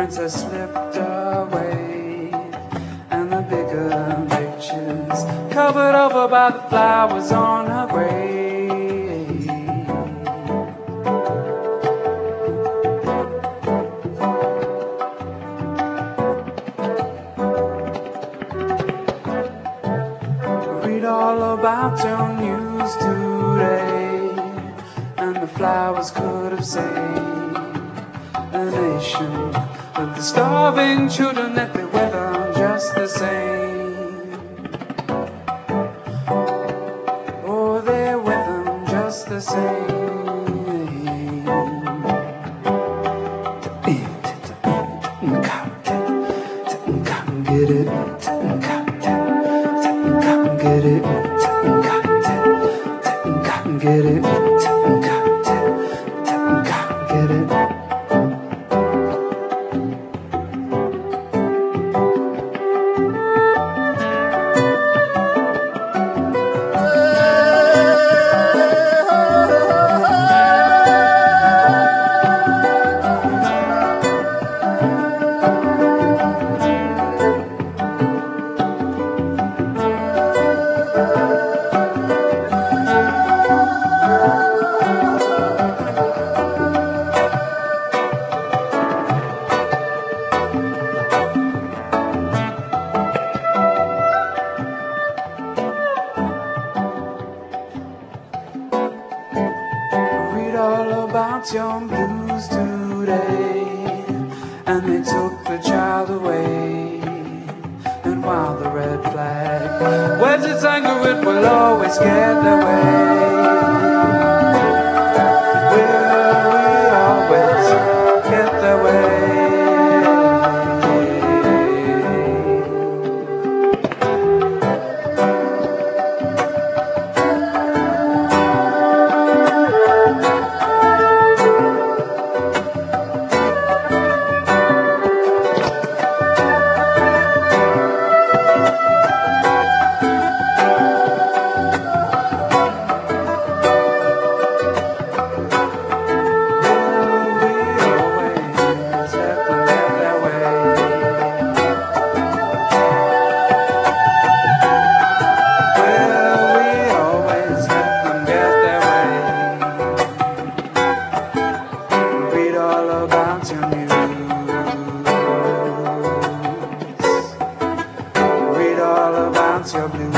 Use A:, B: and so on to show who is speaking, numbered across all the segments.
A: princess slipped away, and the bigger pictures covered over by the flowers on her grave. Read all about your news today, and the flowers could have saved a nation, but the starving children that they weather just the same. Oh, they weather just the same. Get it, get it, get it, get it. All about your blues today, and they took the child away. And while the red flag waves its anger, it will always get their way. Will we always get their way? Your blues.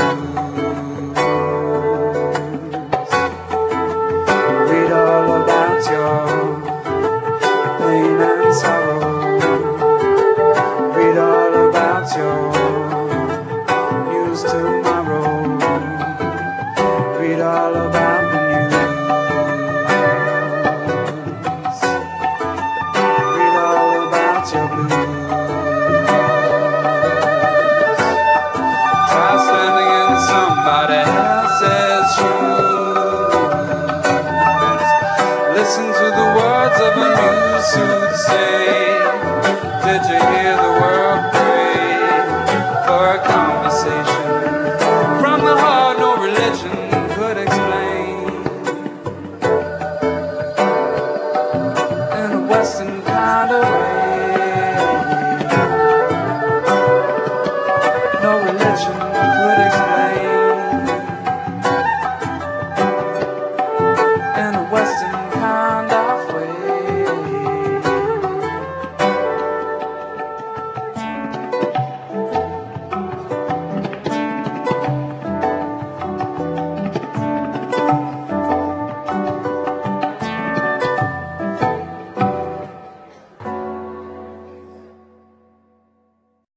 A: Read all about your pain and sorrow. Read all about your news tomorrow. Read all about the news. Read all about your blues. Standing in somebody else's shoes. Listen to the words of a new soothsayer. Did you hear the world pray for a conversation from the heart no religion could explain? In a western